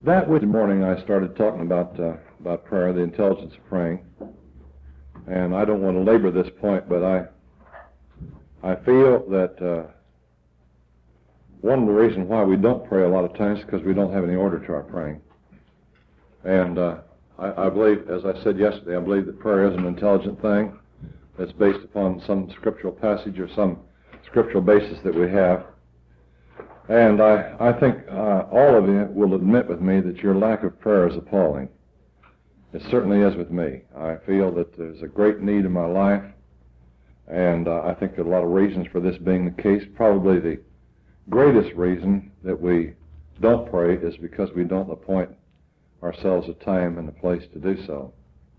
That Wednesday morning I started talking about prayer, the intelligence of praying, and I don't want to labor this point, but I feel that one of the reasons why we don't pray a lot of times is because we don't have any order to our praying. And I believe, as I said yesterday, I believe that prayer is an intelligent thing that's based upon some scriptural passage or some scriptural basis that we have. And I think all of you will admit with me that your lack of prayer is appalling. It certainly is with me. I feel that there's a great need in my life, and I think there are a lot of reasons for this being the case. Probably the greatest reason that we don't pray is because we don't appoint ourselves a time and a place to do so.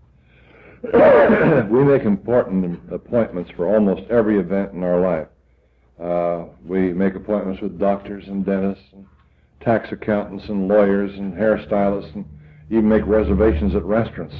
We make important appointments for almost every event in our life. We make appointments with doctors and dentists and tax accountants and lawyers and hairstylists, and even make reservations at restaurants.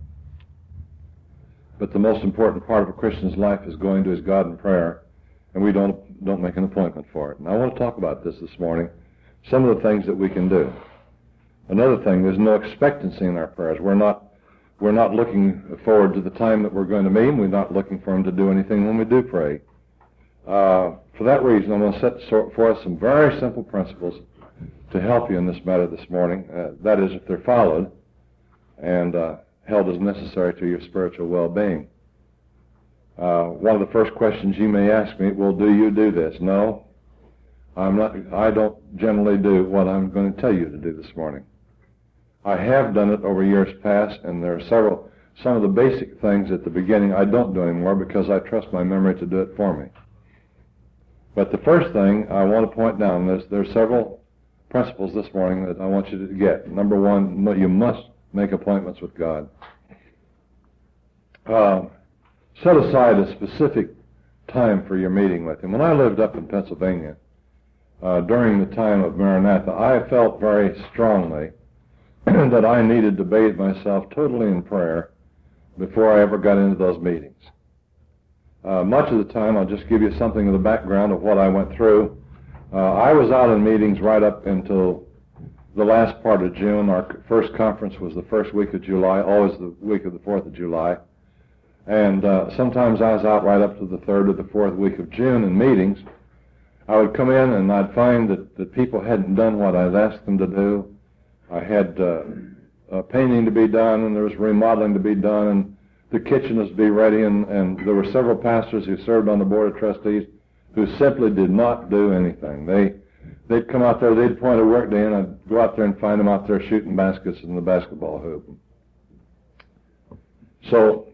But the most important part of a Christian's life is going to his God in prayer, and we don't make an appointment for it. And I want to talk about this morning, some of the things that we can do. Another thing, there's no expectancy in our prayers. We're not looking forward to the time that we're going to meet, and we're not looking for him to do anything when we do pray. For that reason, I'm going to set forth some very simple principles to help you in this matter this morning. That is, if they're followed and held as necessary to your spiritual well-being. One of the first questions you may ask me, well, do you do this? No, I'm not. I don't generally do what I'm going to tell you to do this morning. I have done it over years past, and there are some of the basic things at the beginning I don't do anymore because I trust my memory to do it for me. But the first thing I want to point down, there's several principles this morning that I want you to get. Number one, you must make appointments with God. Set aside a specific time for your meeting with him. When I lived up in Pennsylvania, during the time of Maranatha, I felt very strongly that I needed to bathe myself totally in prayer before I ever got into those meetings. Much of the time, I'll just give you something of the background of what I went through. I was out in meetings right up until the last part of June. Our first conference was the first week of July, always the week of the 4th of July. And sometimes I was out right up to the 3rd or the 4th week of June in meetings. I would come in and I'd find that people hadn't done what I'd asked them to do. I had painting to be done, and there was remodeling to be done, and the kitchen was to be ready, and there were several pastors who served on the board of trustees who simply did not do anything. They'd come out there, they'd appoint a work day, and I'd go out there and find them out there shooting baskets in the basketball hoop. So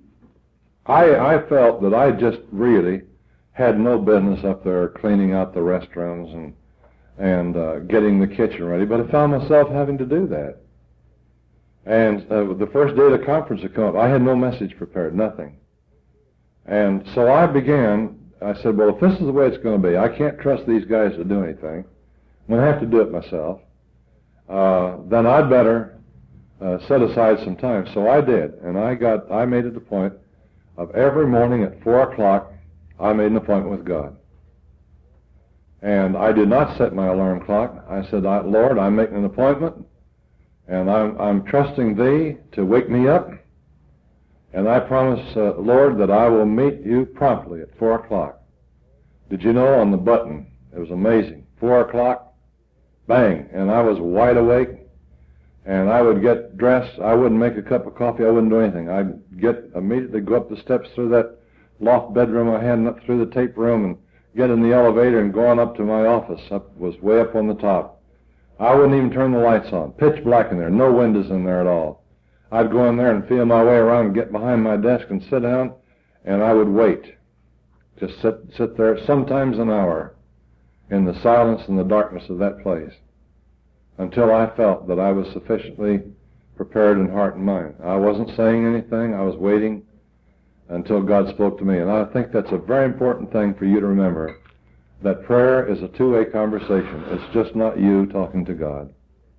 I felt that I just really had no business up there cleaning out the restrooms and getting the kitchen ready, but I found myself having to do that. And the first day of the conference had come up, I had no message prepared, nothing. And so I said, well, if this is the way it's going to be, I can't trust these guys to do anything. I'm going to have to do it myself. Then I'd better set aside some time. So I did, and I made it a point of every morning at 4 o'clock, I made an appointment with God. And I did not set my alarm clock. I said, Lord, I'm making an appointment, and I'm trusting Thee to wake me up, and I promise, Lord, that I will meet You promptly at 4 o'clock. Did you know on the button, it was amazing, 4 o'clock, bang, and I was wide awake, and I would get dressed. I wouldn't make a cup of coffee. I wouldn't do anything. I'd immediately go up the steps through that loft bedroom I had and up through the tape room and get in the elevator and go on up to my office. Was way up on the top. I wouldn't even turn the lights on. Pitch black in there. No windows in there at all. I'd go in there and feel my way around and get behind my desk and sit down, and I would wait. Just sit there, sometimes an hour, in the silence and the darkness of that place, until I felt that I was sufficiently prepared in heart and mind. I wasn't saying anything. I was waiting until God spoke to me. And I think that's a very important thing for you to remember, that prayer is a two-way conversation. It's just not you talking to God.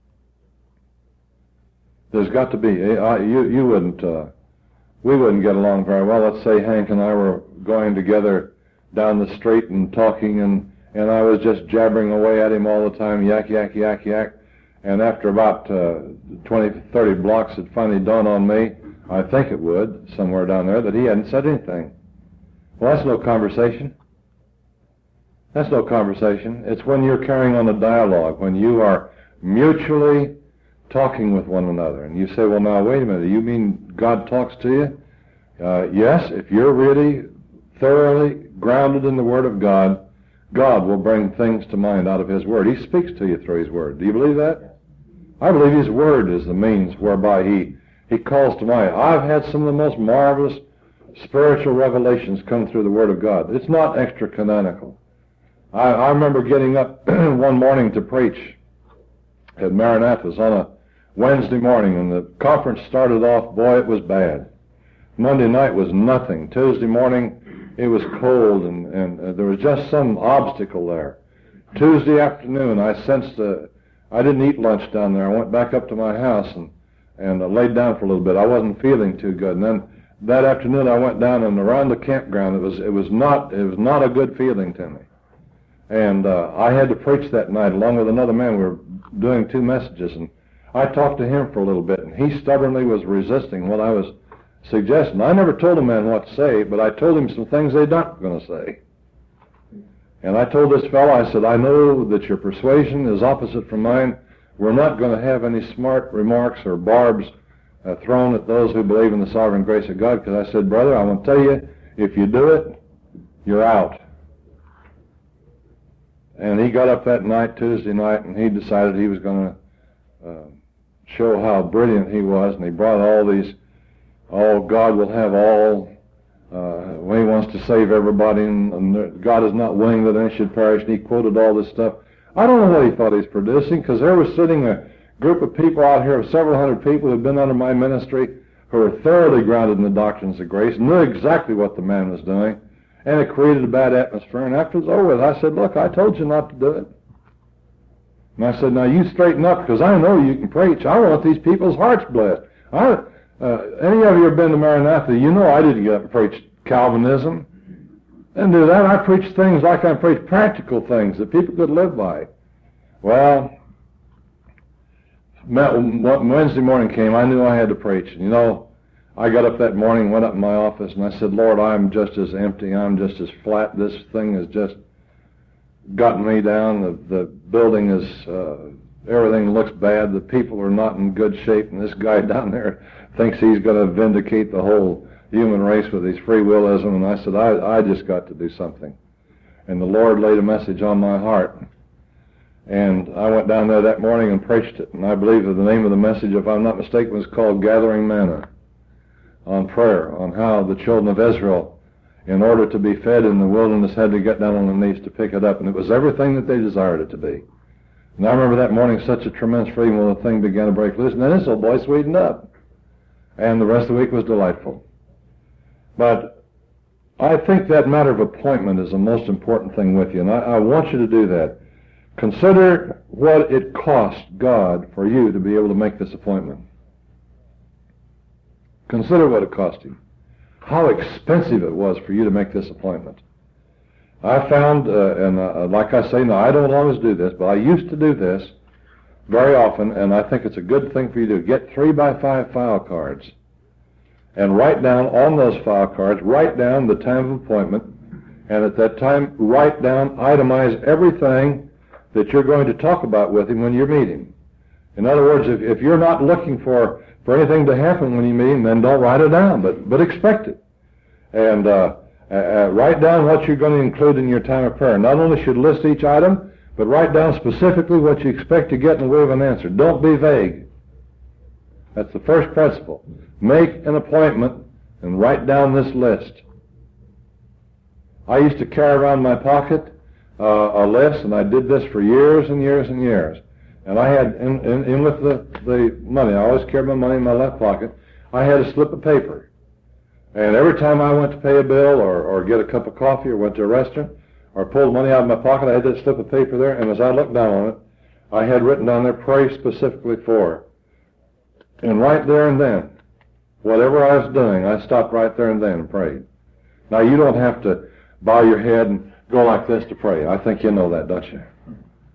There's got to be, we wouldn't get along very well. Let's say Hank and I were going together down the street and talking, and I was just jabbering away at him all the time, yak, yak, yak, yak. And after about 20, 30 blocks, it finally dawned on me, I think it would, somewhere down there, that he hadn't said anything. Well, that's no conversation. That's no conversation. It's when you're carrying on a dialogue, when you are mutually talking with one another. And you say, well, now, wait a minute, you mean God talks to you? Yes, if you're really thoroughly grounded in the Word of God, God will bring things to mind out of His Word. He speaks to you through His Word. Do you believe that? I believe His Word is the means whereby He calls to mind. I've had some of the most marvelous spiritual revelations come through the Word of God. It's not extra-canonical. I remember getting up one morning to preach at Maranatha's on a Wednesday morning, and the conference started off, boy, it was bad. Monday night was nothing. Tuesday morning, it was cold, and there was just some obstacle there. Tuesday afternoon, I sensed I didn't eat lunch down there. I went back up to my house and laid down for a little bit. I wasn't feeling too good. And then that afternoon, I went down and around the campground. It was not a good feeling to me. And I had to preach that night along with another man. We were doing 2 messages, and I talked to him for a little bit, and he stubbornly was resisting what I was suggesting. I never told a man what to say, but I told him some things they're not going to say. And I told this fellow, I said, I know that your persuasion is opposite from mine. We're not going to have any smart remarks or barbs thrown at those who believe in the sovereign grace of God, because I said, brother, I want to tell you, if you do it, you're out. And he got up that night, Tuesday night, and he decided he was going to show how brilliant he was, and he brought all God will have all, when He wants to save everybody, and God is not willing that any should perish, and he quoted all this stuff. I don't know what he thought he was producing, because there was sitting a group of people out here, of several hundred people who had been under my ministry, who were thoroughly grounded in the doctrines of grace, knew exactly what the man was doing, and it created a bad atmosphere. And after it was over with, I said, look, I told you not to do it. And I said, now you straighten up, because I know you can preach. I want these people's hearts blessed. Any of you have been to Maranatha, you know I didn't get up and preach Calvinism. And do that. I preached things like I preached practical things that people could live by. Well, Wednesday morning came, I knew I had to preach. And, you know, I got up that morning, went up in my office, and I said, Lord, I'm just as empty, I'm just as flat. This thing has just gotten me down. The building is, everything looks bad. The people are not in good shape, and this guy down there thinks he's going to vindicate the whole human race with his free willism. And I said, I just got to do something. And the Lord laid a message on my heart. And I went down there that morning and preached it. And I believe that the name of the message, if I'm not mistaken, was called Gathering Manna, on prayer, on how the children of Israel, in order to be fed in the wilderness, had to get down on their knees to pick it up. And it was everything that they desired it to be. And I remember that morning such a tremendous freedom when the thing began to break loose. And then this old boy sweetened up. And the rest of the week was delightful. But I think that matter of appointment is the most important thing with you. And I want you to do that. Consider what it cost God for you to be able to make this appointment. Consider what it cost Him. How expensive it was for you to make this appointment. I found, like I say, now I don't always do this, but I used to do this very often, and I think it's a good thing for you to get 3x5 file cards and write down on those file cards, write down the time of appointment, and at that time write down, itemize everything that you're going to talk about with Him when you meet Him. In other words, if you're not looking for anything to happen when you meet Him, then don't write it down, but expect it. And write down what you're going to include in your time of prayer. Not only should list each item, but write down specifically what you expect to get in the way of an answer. Don't be vague. That's the first principle. Make an appointment and write down this list. I used to carry around in my pocket a list, and I did this for years and years and years. And I had, in with the money, I always carried my money in my left pocket, I had a slip of paper. And every time I went to pay a bill or get a cup of coffee or went to a restaurant or pulled money out of my pocket, I had that slip of paper there, and as I looked down on it, I had written down there, pray specifically for. And right there and then, whatever I was doing, I stopped right there and then and prayed. Now, you don't have to bow your head and go like this to pray. I think you know that, don't you?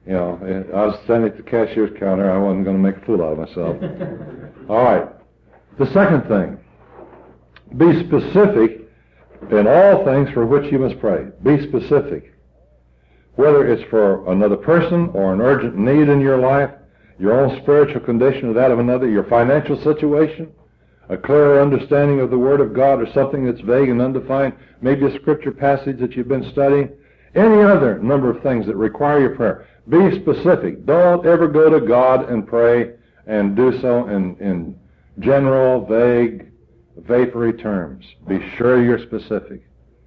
You know, I was standing at the cashier's counter. I wasn't going to make a fool out of myself. All right. The second thing, be specific in all things for which you must pray. Be specific. Whether it's for another person or an urgent need in your life, your own spiritual condition or that of another, your financial situation, a clearer understanding of the Word of God or something that's vague and undefined, maybe a scripture passage that you've been studying, any other number of things that require your prayer. Be specific. Don't ever go to God and pray and do so in general, vague, vapory terms. Be sure you're specific.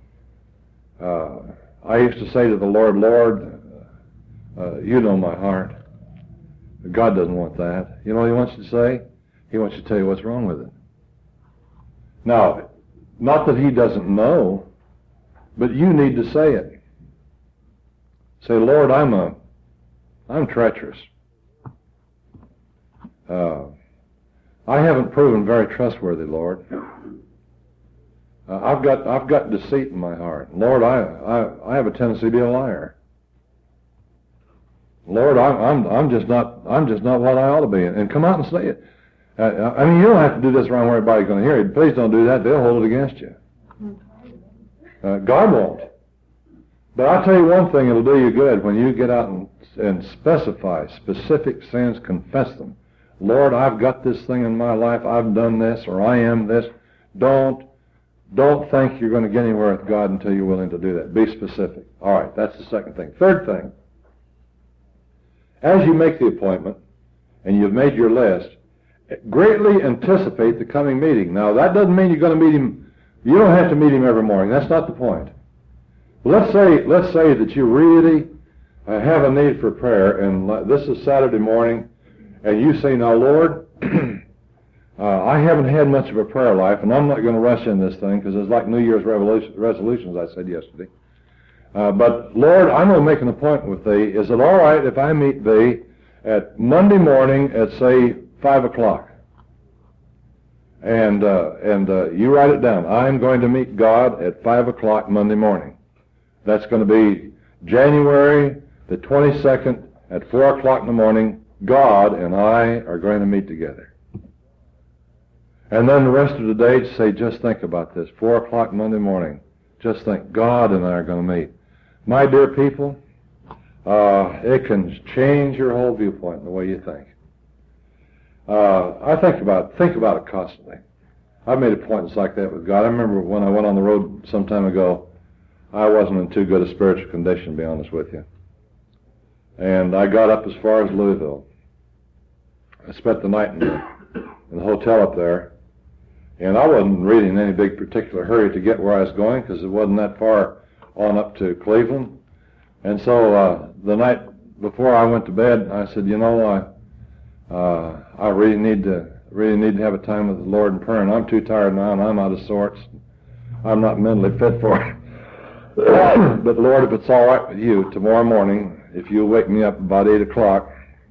I used to say to the Lord, Lord, you know my heart. God doesn't want that. You know what he wants you to say? He wants you to tell you what's wrong with it. Now, not that he doesn't know, but you need to say it. Say, Lord, I'm treacherous. I haven't proven very trustworthy, Lord. I've got deceit in my heart. Lord, I have a tendency to be a liar. Lord, I'm just not what I ought to be. And come out and say it. I mean, you don't have to do this around where everybody's going to hear it. Please don't do that. They'll hold it against you. God won't. But I'll tell you one thing, it'll do you good when you get out and specify specific sins, confess them. Lord, I've got this thing in my life, I've done this, or I am this. Don't think you're going to get anywhere with God until you're willing to do that. Be specific. All right, that's the second thing. Third thing, as you make the appointment and you've made your list, greatly anticipate the coming meeting. Now, that doesn't mean you're going to meet him. You don't have to meet him every morning. That's not the point. Let's say that you really have a need for prayer, and this is Saturday morning, and you say, now, Lord, I haven't had much of a prayer life, and I'm not going to rush in this thing because it's like New Year's resolutions, I said yesterday. But, Lord, I'm going to make an appointment with Thee. Is it all right if I meet Thee at Monday morning at, say, 5 o'clock? And you write it down. I'm going to meet God at 5 o'clock Monday morning. That's going to be January the 22nd at 4 o'clock in the morning. God and I are going to meet together. And then the rest of the day, say, just think about this. 4 o'clock Monday morning. Just think, God and I are going to meet. My dear people, it can change your whole viewpoint in the way you think. I think about it constantly. I've made appointments like that with God. I remember when I went on the road some time ago, I wasn't in too good a spiritual condition, to be honest with you. And I got up as far as Louisville. I spent the night in the hotel up there, and I wasn't really in any big particular hurry to get where I was going because it wasn't that far on up to Cleveland. And so the night before I went to bed, I said, you know, I really need to have a time with the Lord in prayer, and I'm too tired now, and I'm out of sorts. I'm not mentally fit for it. But Lord, if it's all right with you, tomorrow morning, if you wake me up about 8 o'clock,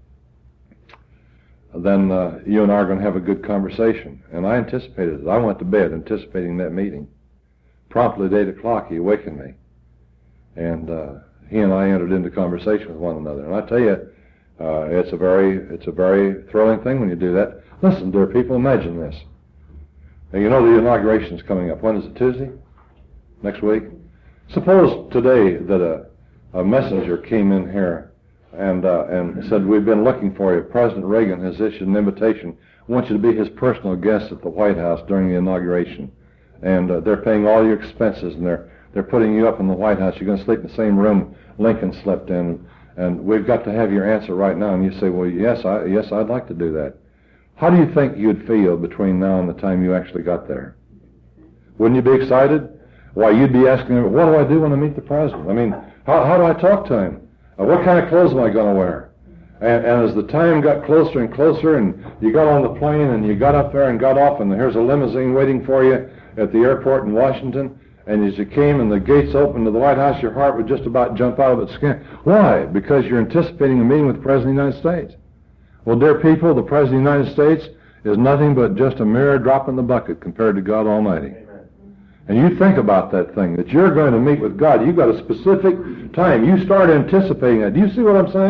then you and I are going to have a good conversation. And I anticipated it. I went to bed anticipating that meeting. Promptly at 8 o'clock, he awakened me. And he and I entered into conversation with one another. And I tell you, it's a very thrilling thing when you do that. Listen, dear people, imagine this. Now, you know the inauguration's coming up. When is it, Tuesday? Next week? Suppose today that a messenger came in here and said, we've been looking for you. President Reagan has issued an invitation. I want you to be his personal guest at the White House during the inauguration. And they're paying all your expenses, and they're putting you up in the White House. You're going to sleep in the same room Lincoln slept in. And we've got to have your answer right now. And you say, well, yes, I'd like to do that. How do you think you'd feel between now and the time you actually got there? Wouldn't you be excited? Why, you'd be asking, what do I do when I meet the president? I mean, how do I talk to him? What kind of clothes am I going to wear? And as the time got closer and closer, and you got on the plane, and you got up there and got off, and here's a limousine waiting for you at the airport in Washington, and as you came and the gates opened to the White House, your heart would just about jump out of its skin. Why? Because you're anticipating a meeting with the President of the United States. Well, dear people, the President of the United States is nothing but just a mere drop in the bucket compared to God Almighty. And you think about that thing, that you're going to meet with God. You've got a specific time. You start anticipating that. Do you see what I'm saying?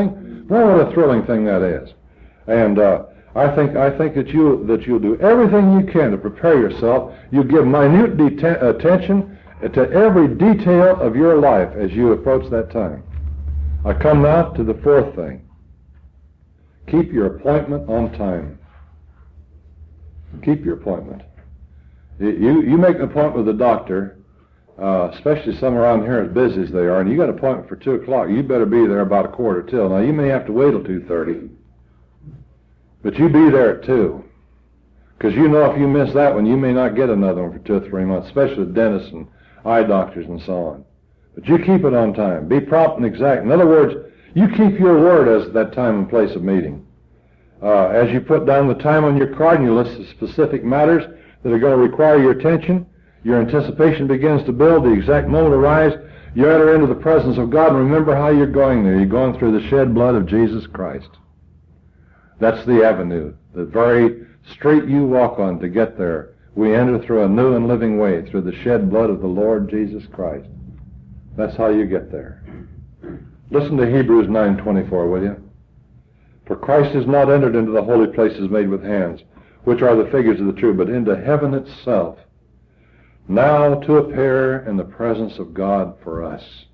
Well, what a thrilling thing that is. And I think that you'll do everything you can to prepare yourself. You give minute attention to every detail of your life as you approach that time. I come now to the fourth thing. Keep your appointment on time. Keep your appointment. You make an appointment with the doctor, especially some around here as busy as they are, and you got an appointment for 2 o'clock. You better be there about 1:15. Now, you may have to wait till 2:30, but you be there at 2. Because you know if you miss that one, you may not get another one for 2 or 3 months, especially with dentists and eye doctors and so on. But you keep it on time. Be prompt and exact. In other words, you keep your word as that time and place of meeting. As you put down the time on your card and you list the specific matters that are going to require your attention, your anticipation begins to build. The exact moment arrives. You enter into the presence of God, and remember how you're going there. You're going through the shed blood of Jesus Christ. That's the avenue, the very street you walk on to get there. We enter through a new and living way, through the shed blood of the Lord Jesus Christ. That's how you get there. Listen to Hebrews 9:24, will you? For Christ has not entered into the holy places made with hands, which are the figures of the true, but into heaven itself, now to appear in the presence of God for us.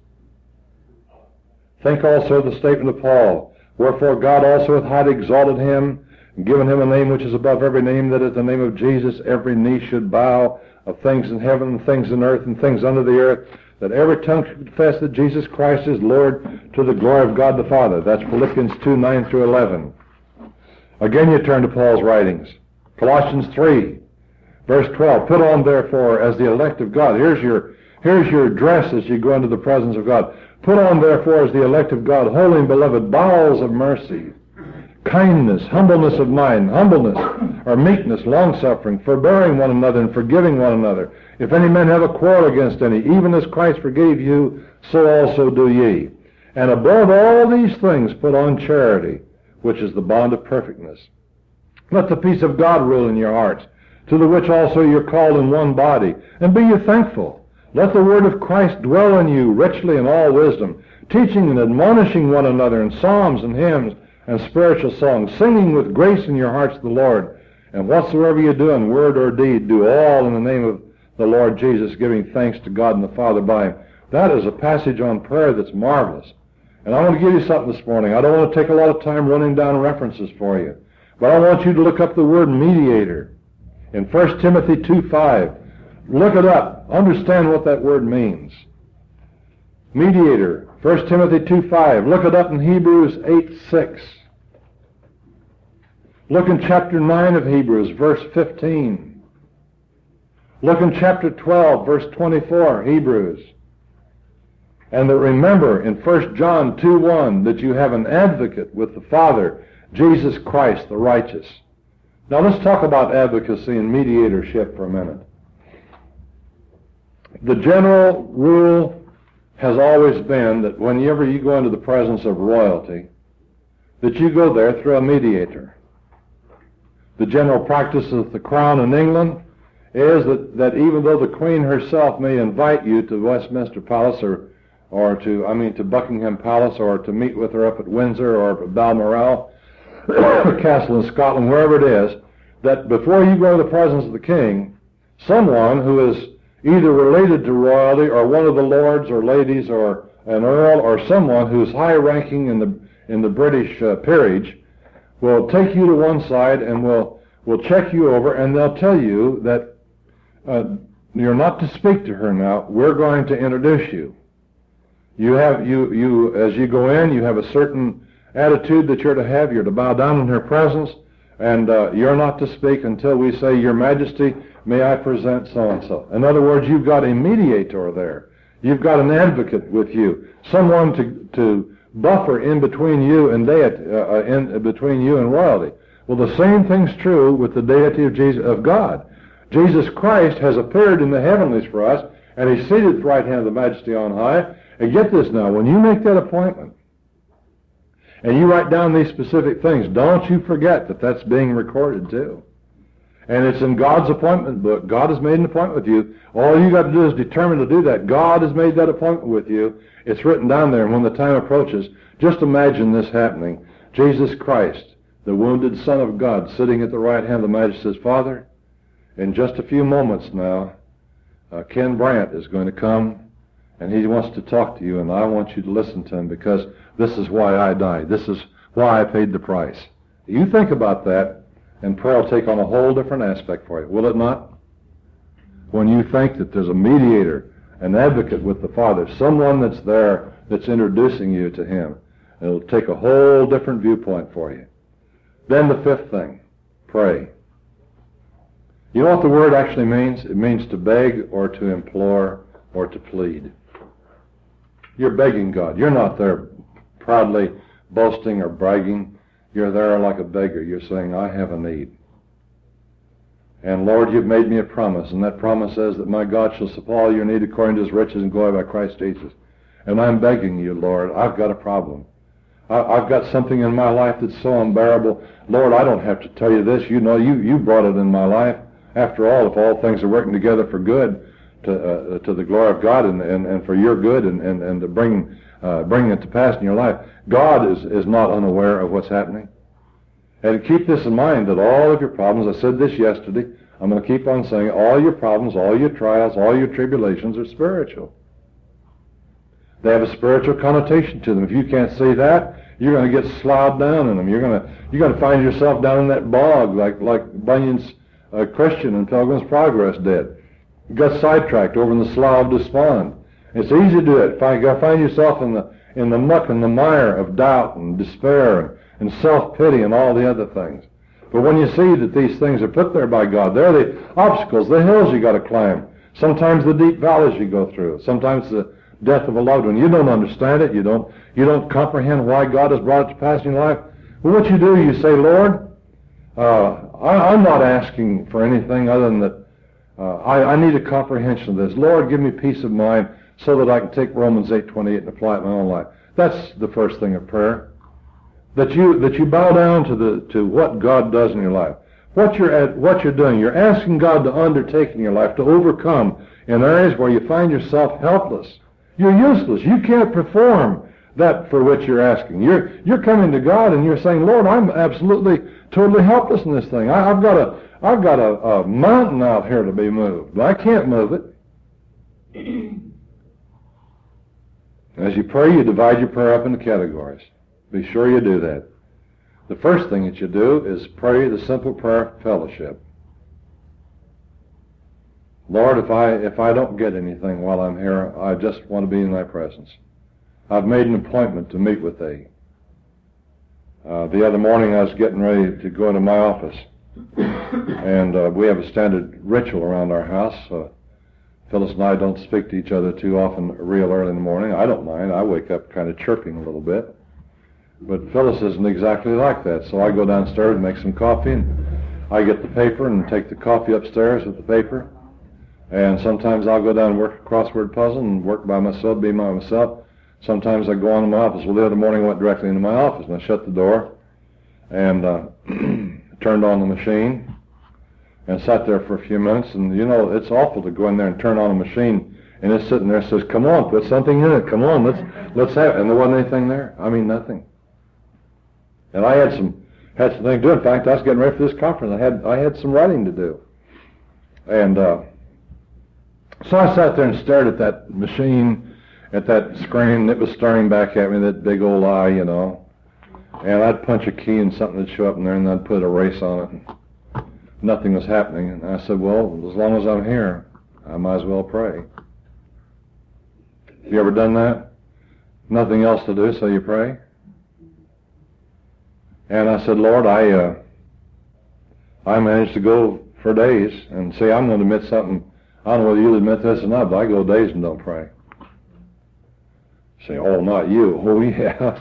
Think also of the statement of Paul, wherefore God also hath highly exalted him, and given him a name which is above every name, that at the name of Jesus every knee should bow, of things in heaven and things in earth and things under the earth, that every tongue should confess that Jesus Christ is Lord, to the glory of God the Father. That's Philippians 2:9-11. Again you turn to Paul's writings. Colossians 3, verse 12. Put on therefore as the elect of God. Here's your dress as you go into the presence of God. Put on therefore as the elect of God, holy and beloved, bowels of mercy, kindness, humbleness of mind, humbleness or meekness, long-suffering, forbearing one another and forgiving one another. If any man have a quarrel against any, even as Christ forgave you, so also do ye. And above all these things put on charity, which is the bond of perfectness. Let the peace of God rule in your hearts, to the which also you're called in one body, and be ye thankful. Let the word of Christ dwell in you richly in all wisdom, teaching and admonishing one another in psalms and hymns and spiritual songs, singing with grace in your hearts to the Lord. And whatsoever you do in word or deed, do all in the name of the Lord Jesus, giving thanks to God and the Father by him. That is a passage on prayer that's marvelous. And I want to give you something this morning. I don't want to take a lot of time running down references for you. But I want you to look up the word mediator in 1 Timothy 2:5. Look it up. Understand what that word means. Mediator, 1 Timothy 2:5. Look it up in Hebrews 8:6. Look in chapter 9 of Hebrews, verse 15. Look in chapter 12, verse 24, Hebrews. And that remember in 1 John 2:1 that you have an advocate with the Father, Jesus Christ the righteous. Now let's talk about advocacy and mediatorship for a minute. The general rule has always been that whenever you go into the presence of royalty, that you go there through a mediator. The general practice of the Crown in England is that even though the Queen herself may invite you to Westminster Palace or to Buckingham Palace, or to meet with her up at Windsor or up at Balmoral Castle in Scotland, wherever it is, that before you go to the presence of the King, someone who is either related to royalty or one of the lords or ladies or an earl or someone who's high-ranking in the British peerage will take you to one side and will check you over, and they'll tell you that you're not to speak to her now. We're going to introduce you. As you go in, you have a certain attitude that you're to have. You're to bow down in her presence, and you're not to speak until we say, Your Majesty, may I present so-and-so. In other words, you've got a mediator there. You've got an advocate with you, someone to buffer in between you and between you and royalty. Well, the same thing's true with the deity of God. Jesus Christ has appeared in the heavenlies for us, and he's seated at the right hand of the Majesty on high. And get this now, when you make that appointment, and you write down these specific things, don't you forget that that's being recorded too. And it's in God's appointment book. God has made an appointment with you. All you got to do is determine to do that. God has made that appointment with you. It's written down there, and when the time approaches, just imagine this happening. Jesus Christ, the wounded Son of God, sitting at the right hand of the Majesty, says, Father, in just a few moments now, Ken Brandt is going to come, and he wants to talk to you, and I want you to listen to him, because this is why I died. This is why I paid the price. You think about that, and prayer will take on a whole different aspect for you, will it not? When you think that there's a mediator, an advocate with the Father, someone that's there that's introducing you to him, it'll take a whole different viewpoint for you. Then the fifth thing, pray. You know what the word actually means? It means to beg or to implore or to plead. You're begging God. You're not there proudly boasting or bragging. You're there like a beggar. You're saying, I have a need. And Lord, you've made me a promise, and that promise says that my God shall supply all your need according to his riches and glory by Christ Jesus. And I'm begging you, Lord, I've got a problem. I've got something in my life that's so unbearable. Lord, I don't have to tell you this. You know, you brought it in my life. After all, if all things are working together for good, to the glory of God and for your good and to bring it to pass in your life, God is not unaware of what's happening. And keep this in mind, that all of your problems, I said this yesterday, I'm going to keep on saying, all your problems, all your trials, all your tribulations are spiritual. They have a spiritual connotation to them. If you can't see that, you're going to get sloughed down in them. You're going to find yourself down in that bog like Bunyan's Christian in Pilgrim's Progress did. You got sidetracked over in the slough of despond. It's easy to do it. You find yourself in the muck and the mire of doubt and despair and self-pity and all the other things. But when you see that these things are put there by God, they're the obstacles, the hills you got to climb. Sometimes the deep valleys you go through. Sometimes the death of a loved one. You don't understand it. You don't comprehend why God has brought it to pass in your life. Well, what you do, you say, Lord, I'm not asking for anything other than that I need a comprehension of this. Lord, give me peace of mind so that I can take Romans 8:28 and apply it in my own life. That's the first thing of prayer. That you bow down to what God does in your life. What you're doing. You're asking God to undertake in your life, to overcome in areas where you find yourself helpless. You're useless. You can't perform that for which you're asking. You're coming to God and you're saying, Lord, I'm absolutely, totally helpless in this thing. I've got a mountain out here to be moved, but I can't move it. As you pray, you divide your prayer up into categories. Be sure you do that. The first thing that you do is pray the simple prayer of fellowship. Lord, if I don't get anything while I'm here, I just want to be in thy presence. I've made an appointment to meet with thee. The other morning I was getting ready to go into my office, and we have a standard ritual around our house. Phyllis and I don't speak to each other too often real early in the morning. I don't mind. I wake up kind of chirping a little bit. But Phyllis isn't exactly like that. So I go downstairs and make some coffee, and I get the paper and take the coffee upstairs with the paper. And sometimes I'll go down and work a crossword puzzle and work by myself, be by myself. Sometimes I go on to my office. Well, the other morning I went directly into my office, and I shut the door and turned on the machine and sat there for a few minutes. And, you know, it's awful to go in there and turn on a machine, and it's sitting there and says, come on, put something in it. Come on, let's have it. And there wasn't anything there. I mean, nothing. And I had some things to do. In fact, I was getting ready for this conference. I had some writing to do. And so I sat there and stared at that machine, at that screen, and it was staring back at me, that big old eye, you know. And I'd punch a key and something would show up in there, and I'd put a erase on it. And nothing was happening. And I said, well, as long as I'm here, I might as well pray. You ever done that? Nothing else to do, so you pray? And I said, Lord, I managed to go for days, and see, I'm going to admit something. I don't know whether you'll admit this or not, but I go days and don't pray. Say, oh, not you. Oh, yeah.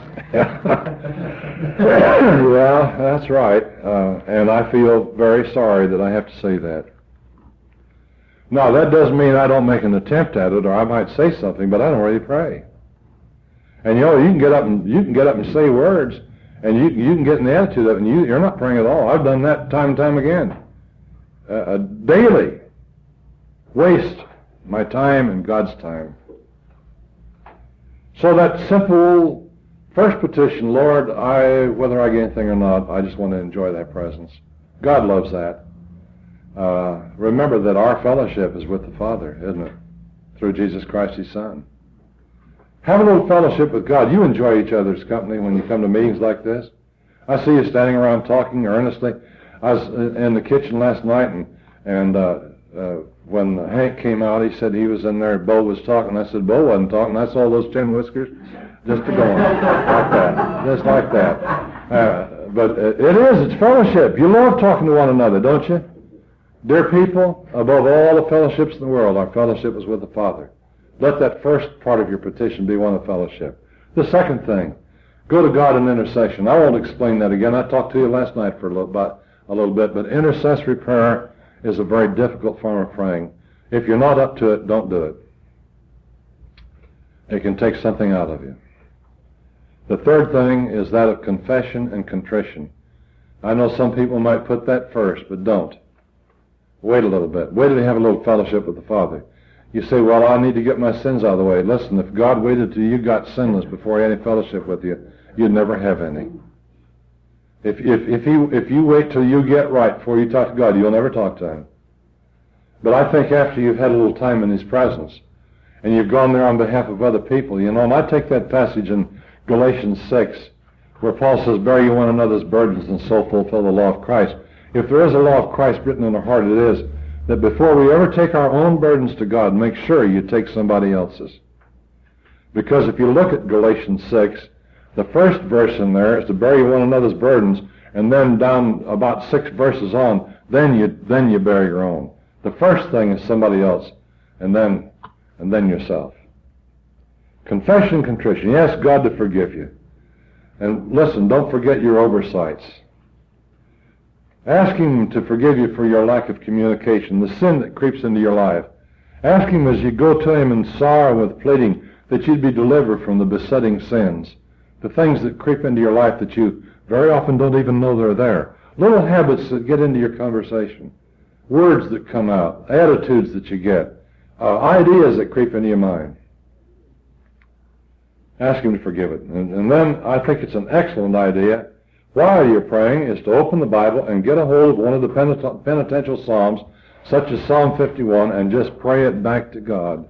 Yeah, that's right. And I feel very sorry that I have to say that. Now, that doesn't mean I don't make an attempt at it, or I might say something, but I don't really pray. And you know, you can get up and say words, and you can get in the attitude of it, and you're not praying at all. I've done that time and time again. Daily. Waste my time and God's time. So that simple First petition, Lord, whether I get anything or not, I just want to enjoy thy presence. God loves that. Remember that our fellowship is with the Father, isn't it? Through Jesus Christ, his Son. Have a little fellowship with God. You enjoy each other's company when you come to meetings like this. I see you standing around talking earnestly. I was in the kitchen last night, and when Hank came out, he said he was in there, Bo was talking. I said, Bo wasn't talking. I saw those chin whiskers just going like that, just like that. But it's fellowship. You love talking to one another, don't you? Dear people, above all the fellowships in the world, our fellowship is with the Father. Let that first part of your petition be one of fellowship. The second thing, go to God in intercession. I won't explain that again. I talked to you last night for a little bit, but intercessory prayer is a very difficult form of praying. If you're not up to it, don't do it. It can take something out of you. The third thing is that of confession and contrition. I know some people might put that first, but don't. Wait a little bit. Wait till you have a little fellowship with the Father. You say, well, I need to get my sins out of the way. Listen, if God waited till you got sinless before he had any fellowship with you, you'd never have any. If you wait till you get right before you talk to God, you'll never talk to him. But I think after you've had a little time in his presence, and you've gone there on behalf of other people, and I take that passage in Galatians 6, where Paul says, bear you one another's burdens and so fulfill the law of Christ. If there is a law of Christ written in our heart, it is that before we ever take our own burdens to God, make sure you take somebody else's. Because if you look at Galatians 6, the first verse in there is to bear you one another's burdens, and then down about 6 verses on, then you bear your own. The first thing is somebody else, and then yourself. Confession and contrition. You ask God to forgive you. And listen, don't forget your oversights. Ask him to forgive you for your lack of communication, the sin that creeps into your life. Ask him as you go to him in sorrow with pleading that you'd be delivered from the besetting sins, the things that creep into your life that you very often don't even know they're there. Little habits that get into your conversation, words that come out, attitudes that you get, ideas that creep into your mind. Ask him to forgive it. And then I think it's an excellent idea, while you're praying, is to open the Bible and get a hold of one of the penitential psalms, such as Psalm 51, and just pray it back to God.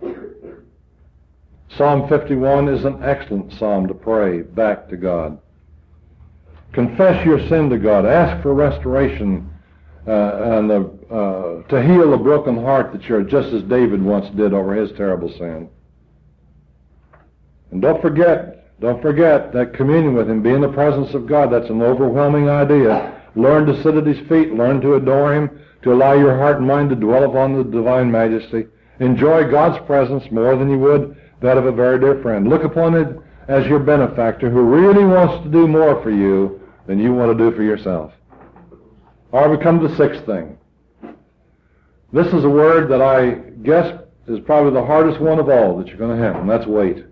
Psalm 51 is an excellent psalm to pray back to God. Confess your sin to God. Ask for restoration and to heal a broken heart that you're just as David once did over his terrible sin. And don't forget that communion with him, be in the presence of God. That's an overwhelming idea. Learn to sit at his feet. Learn to adore him, to allow your heart and mind to dwell upon the divine majesty. Enjoy God's presence more than you would that of a very dear friend. Look upon it as your benefactor who really wants to do more for you than you want to do for yourself. All right, we come to the sixth thing. This is a word that I guess is probably the hardest one of all that you're going to have, and that's wait.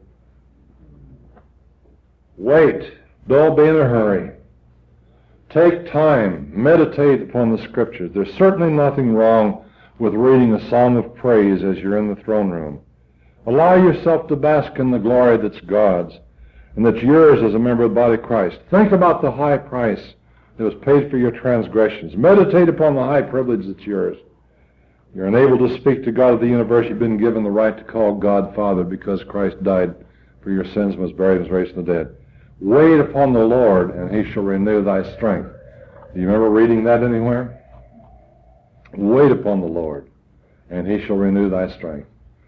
Wait. Don't be in a hurry. Take time. Meditate upon the Scriptures. There's certainly nothing wrong with reading a song of praise as you're in the throne room. Allow yourself to bask in the glory that's God's and that's yours as a member of the body of Christ. Think about the high price that was paid for your transgressions. Meditate upon the high privilege that's yours. You're enabled to speak to God of the universe. You've been given the right to call God Father because Christ died for your sins and was buried and was raised from the dead. Wait upon the Lord, and he shall renew thy strength. Do you remember reading that anywhere? Wait upon the Lord, and he shall renew thy strength.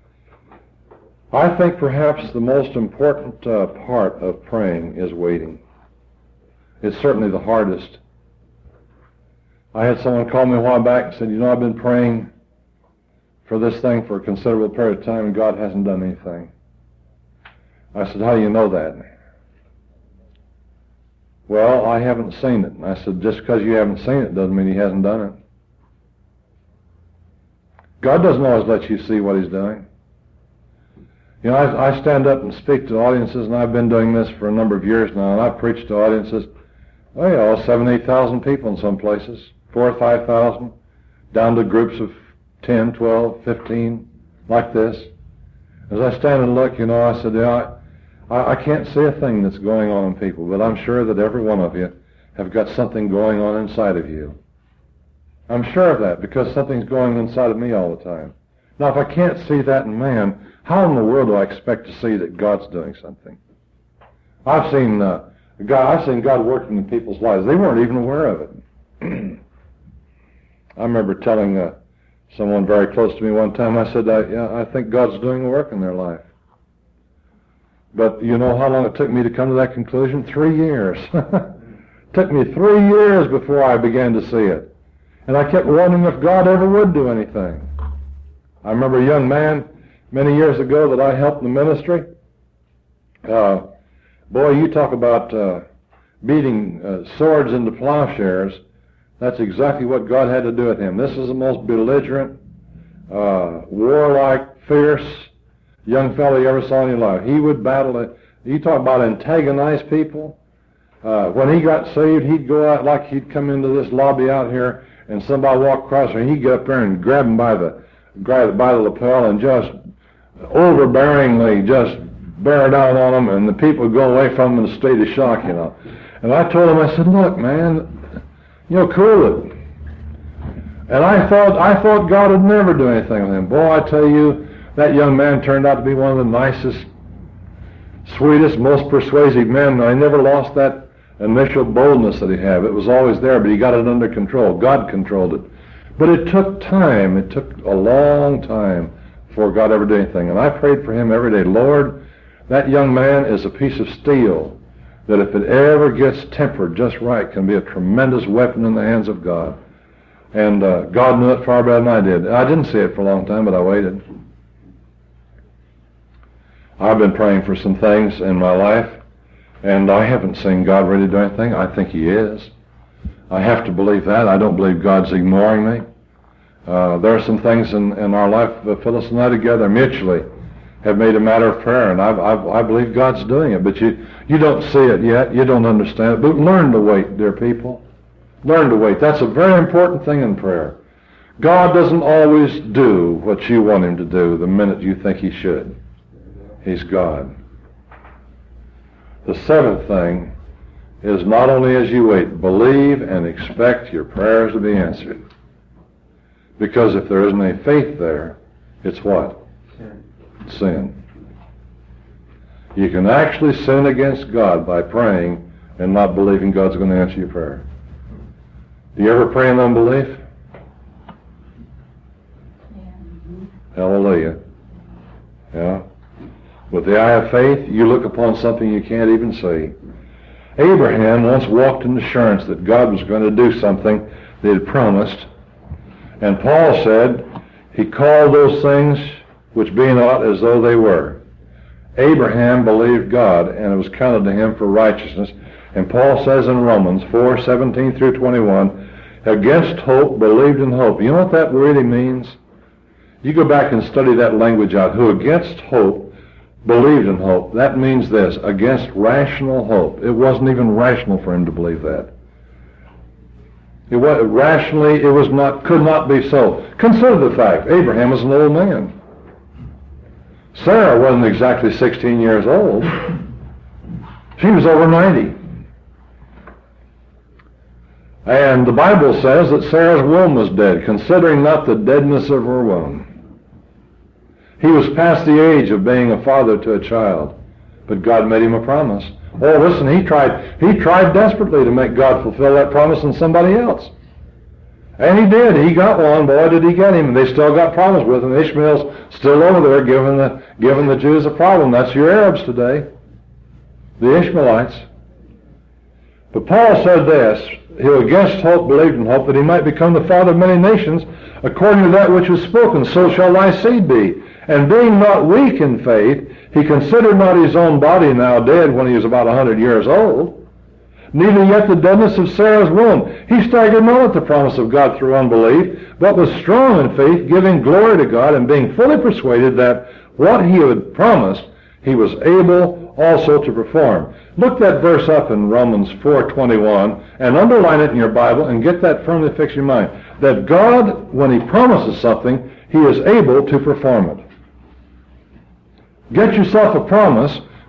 I think perhaps the most important part of praying is waiting. It's certainly the hardest. I had someone call me a while back and said, I've been praying for this thing for a considerable period of time, and God hasn't done anything. I said, how do you know that? Well, I haven't seen it. And I said, just because you haven't seen it doesn't mean he hasn't done it. God doesn't always let you see what he's doing. I stand up and speak to audiences, and I've been doing this for a number of years now, and I preach to audiences, 7,000, 8,000 people in some places, 4,000 or 5,000, down to groups of 10, 12, 15, like this. As I stand and look, I said, I can't see a thing that's going on in people, but I'm sure that every one of you have got something going on inside of you. I'm sure of that because something's going on inside of me all the time. Now, if I can't see that in man, how in the world do I expect to see that God's doing something? I've seen God working in people's lives. They weren't even aware of it. I remember telling someone very close to me one time, I said, I think God's doing a work in their life. But you know how long it took me to come to that conclusion? 3 years. It took me 3 years before I began to see it. And I kept wondering if God ever would do anything. I remember a young man many years ago that I helped in the ministry. Boy, you talk about beating swords into plowshares. That's exactly what God had to do with him. This is the most belligerent, warlike, fierce young fellow you ever saw in your life. He would battle it. You talk about antagonize people. When he got saved, he'd go out like he'd come into this lobby out here, and somebody walked across, and he'd get up there and grab him by the lapel and just overbearingly just bear down on them, and the people would go away from him in a state of shock, you know. And I told him, I said, look, man, cool it. And I thought God would never do anything with him. Boy, I tell you, that young man turned out to be one of the nicest, sweetest, most persuasive men. I never lost that initial boldness that he had. It was always there, but he got it under control. God controlled it. But it took time. It took a long time before God ever did anything. And I prayed for him every day. Lord, that young man is a piece of steel that if it ever gets tempered just right can be a tremendous weapon in the hands of God. And God knew it far better than I did. I didn't see it for a long time, but I waited. I've been praying for some things in my life, and I haven't seen God really do anything. I think he is. I have to believe that. I don't believe God's ignoring me. There are some things in our life that Phyllis and I together mutually have made a matter of prayer, and I believe God's doing it. But you don't see it yet. You don't understand it. But learn to wait, dear people. Learn to wait. That's a very important thing in prayer. God doesn't always do what you want him to do the minute you think he should. He's God. The seventh thing is not only as you wait, believe and expect your prayers to be answered. Because if there isn't any faith there, it's what? Sin. You can actually sin against God by praying and not believing God's going to answer your prayer. Do you ever pray in unbelief? Yeah. Hallelujah. Yeah. With the eye of faith, you look upon something you can't even see. Abraham once walked in assurance that God was going to do something that he had promised. And Paul said, he called those things which be not as though they were. Abraham believed God, and it was counted to him for righteousness. And Paul says in Romans 4:17 through 21, against hope believed in hope. You know what that really means? You go back and study that language out. Who against hope believed in hope. That means this, against rational hope. It wasn't even rational for him to believe that. Rationally, could not be so. Consider the fact, Abraham was an old man. Sarah wasn't exactly 16 years old. She was over 90. And the Bible says that Sarah's womb was dead, considering not the deadness of her womb. He was past the age of being a father to a child, but God made him a promise. Oh, listen, he tried desperately to make God fulfill that promise in somebody else. And he did. He got one. Boy, did he get him. And they still got problems with him. Ishmael's still over there giving the Jews a problem. That's your Arabs today, the Ishmaelites. But Paul said this, who against hope believed in hope, that he might become the father of many nations, according to that which was spoken, so shall thy seed be. And being not weak in faith, he considered not his own body now dead when he was about 100 years old, neither yet the deadness of Sarah's womb. He staggered not at the promise of God through unbelief, but was strong in faith, giving glory to God, and being fully persuaded that what he had promised, he was able also to perform. Look that verse up in Romans 4:21 and underline it in your Bible and get that firmly fixed in your mind. That God, when he promises something, he is able to perform it. Get yourself a promise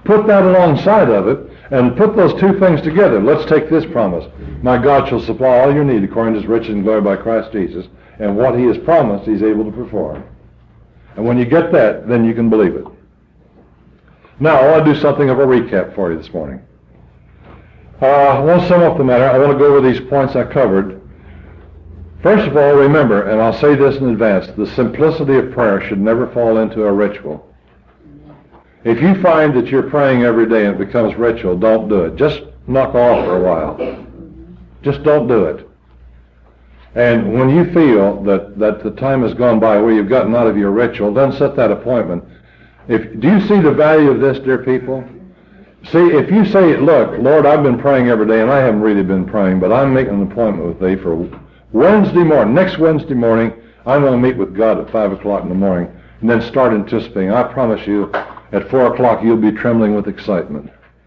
put that alongside of it and put those two things together. Let's take this promise. My God shall supply all your need according to his riches and glory by Christ Jesus. And what he has promised, he's able to perform. And when you get that, then you can believe it. Now, I want to do something of a recap for you this morning. I want to sum up the matter. I want to go over these points I covered. First of all, remember, and I'll say this in advance, the simplicity of prayer should never fall into a ritual. If you find that you're praying every day and it becomes ritual, don't do it. Just knock off for a while. Just don't do it. And when you feel that the time has gone by where you've gotten out of your ritual, then set that appointment. Do you see the value of this, dear people? See, if you say, look, Lord, I've been praying every day, and I haven't really been praying, but I'm making an appointment with thee for Wednesday morning. Next Wednesday morning, I'm going to meet with God at 5 o'clock in the morning, and then start anticipating. I promise you, at 4 o'clock, you'll be trembling with excitement.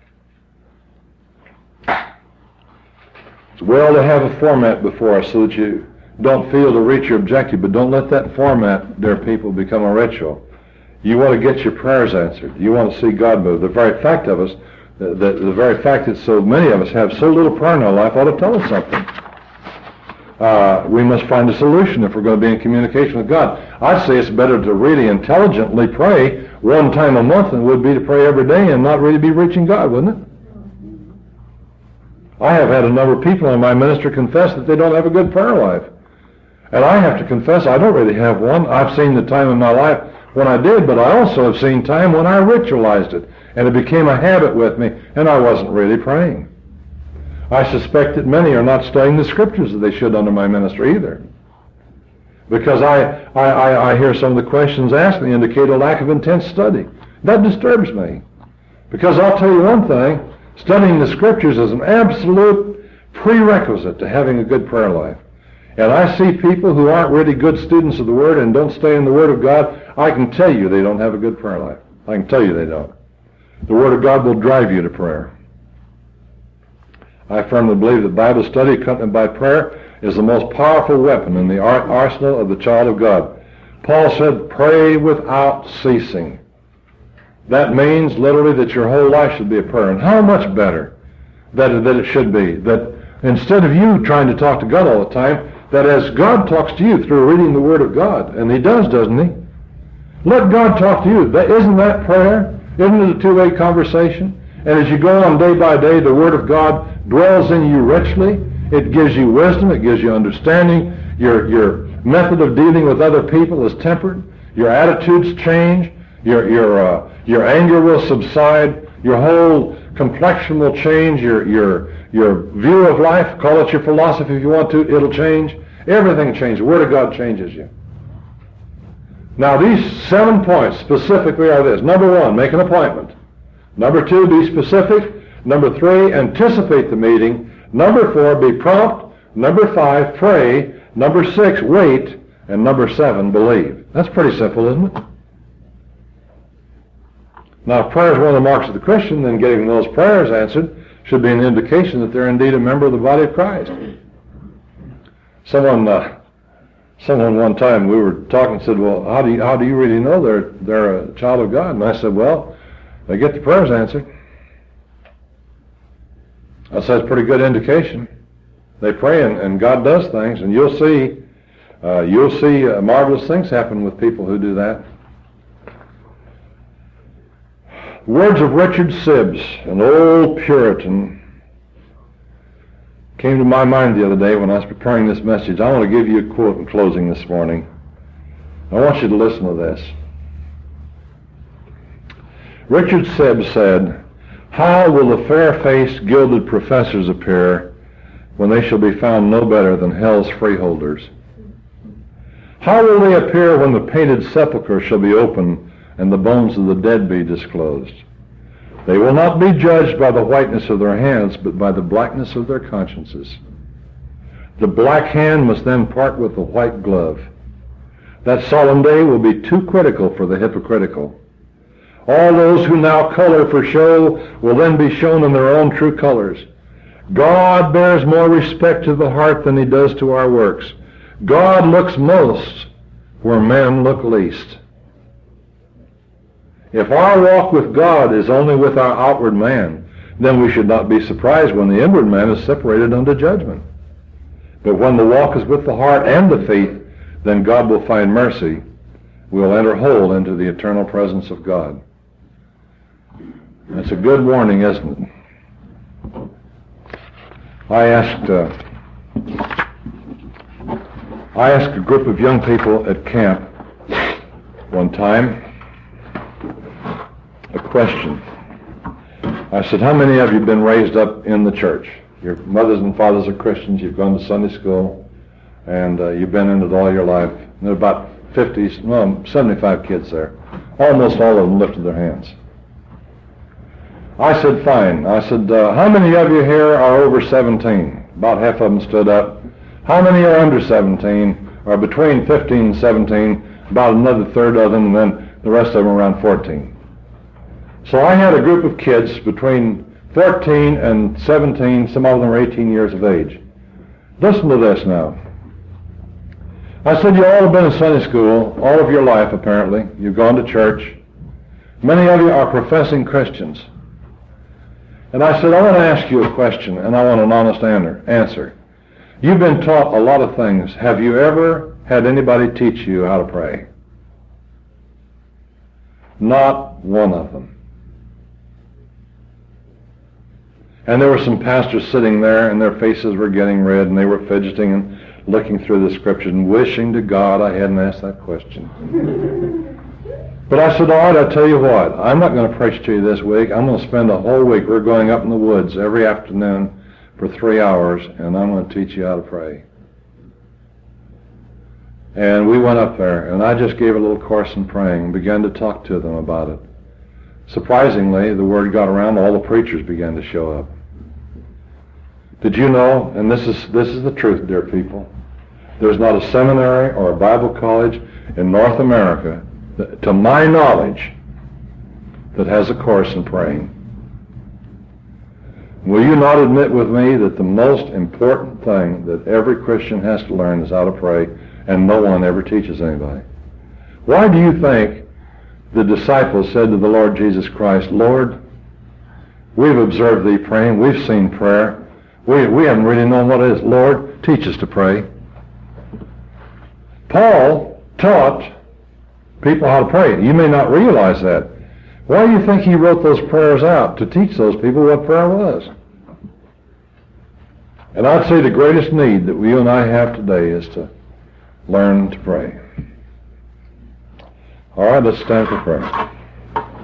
It's well to have a format before us so that you don't fail to reach your objective, but don't let that format, dear people, become a ritual. You want to get your prayers answered. You want to see God move. The very fact of us, the very fact that so many of us have so little prayer in our life ought to tell us something. We must find a solution if we're going to be in communication with God. I'd say it's better to really intelligently pray one time a month than it would be to pray every day and not really be reaching God, wouldn't it? I have had a number of people in my ministry confess that they don't have a good prayer life. And I have to confess I don't really have one. I've seen the time in my life when I did, but I also have seen time when I ritualized it, and it became a habit with me, and I wasn't really praying. I suspect that many are not studying the scriptures that they should under my ministry either. Because I hear some of the questions asked me indicate a lack of intense study. That disturbs me. Because I'll tell you one thing, studying the scriptures is an absolute prerequisite to having a good prayer life. And I see people who aren't really good students of the Word and don't stay in the Word of God, I can tell you they don't have a good prayer life. I can tell you they don't. The Word of God will drive you to prayer. I firmly believe that Bible study accompanied by prayer is the most powerful weapon in the arsenal of the child of God. Paul said, pray without ceasing. That means literally that your whole life should be a prayer. And how much better that it should be. That instead of you trying to talk to God all the time, that as God talks to you through reading the Word of God, and he does, doesn't he? Let God talk to you. Isn't that prayer? Isn't it a two-way conversation? And as you go on day by day, the Word of God dwells in you richly. It gives you wisdom. It gives you understanding. Your method of dealing with other people is tempered. Your attitudes change. Your anger will subside. Your whole complexion will change. Your view of life, call it your philosophy if you want to, it'll change. Everything changes. The Word of God changes you. Now, these 7 points specifically are this. Number 1, make an appointment. Number 2, be specific. Number 3, anticipate the meeting. Number 4, be prompt. Number 5, pray. Number 6, wait. And number 7, believe. That's pretty simple, isn't it? Now, if prayer is one of the marks of the Christian, then getting those prayers answered should be an indication that they're indeed a member of the body of Christ. Someone one time we were talking said, well, how do you really know they're a child of God? And I said, well, they get the prayers answered. I said, it's a pretty good indication. They pray and God does things, and you'll see marvelous things happen with people who do that. Words of Richard Sibbes, an old Puritan, came to my mind the other day when I was preparing this message. I want to give you a quote in closing this morning. I want you to listen to this. Richard Sibbes said, how will the fair-faced, gilded professors appear when they shall be found no better than hell's freeholders? How will they appear when the painted sepulchre shall be opened and the bones of the dead be disclosed? They will not be judged by the whiteness of their hands, but by the blackness of their consciences. The black hand must then part with the white glove. That solemn day will be too critical for the hypocritical. All those who now color for show will then be shown in their own true colors. God bears more respect to the heart than he does to our works. God looks most where men look least. If our walk with God is only with our outward man, then we should not be surprised when the inward man is separated unto judgment. But when the walk is with the heart and the faith, then God will find mercy. We'll enter whole into the eternal presence of God. That's a good warning, isn't it? I asked a group of young people at camp one time a question. I said, how many of you have been raised up in the church? Your mothers and fathers are Christians, you've gone to Sunday school, and you've been in it all your life. And there are about 75 kids there. Almost all of them lifted their hands. I said, fine. I said, how many of you here are over 17? About half of them stood up. How many are under 17, or between 15 and 17? About another third of them, and then the rest of them around 14. So I had a group of kids between 14 and 17, some of them are 18 years of age. Listen to this now. I said, you all have been in Sunday school all of your life, apparently. You've gone to church. Many of you are professing Christians. And I said, I want to ask you a question, and I want an honest answer. You've been taught a lot of things. Have you ever had anybody teach you how to pray? Not one of them. And there were some pastors sitting there, and their faces were getting red, and they were fidgeting and looking through the scriptures and wishing to God I hadn't asked that question. But I said, all right, I'll tell you what. I'm not going to preach to you this week. I'm going to spend a whole week. We're going up in the woods every afternoon for 3 hours, and I'm going to teach you how to pray. And we went up there, and I just gave a little course in praying and began to talk to them about it. Surprisingly, the word got around, all the preachers began to show up. Did you know, and this is the truth, dear people, there's not a seminary or a Bible college in North America, to my knowledge, that has a course in praying. Will you not admit with me that the most important thing that every Christian has to learn is how to pray, and no one ever teaches anybody? Why do you think the disciples said to the Lord Jesus Christ, Lord, we've observed thee praying, we've seen prayer, we haven't really known what it is. Lord, teach us to pray. Paul taught people how to pray. You may not realize that. Why do you think he wrote those prayers out? To teach those people what prayer was. And I'd say the greatest need that you and I have today is to learn to pray. All right, let's stand for prayer.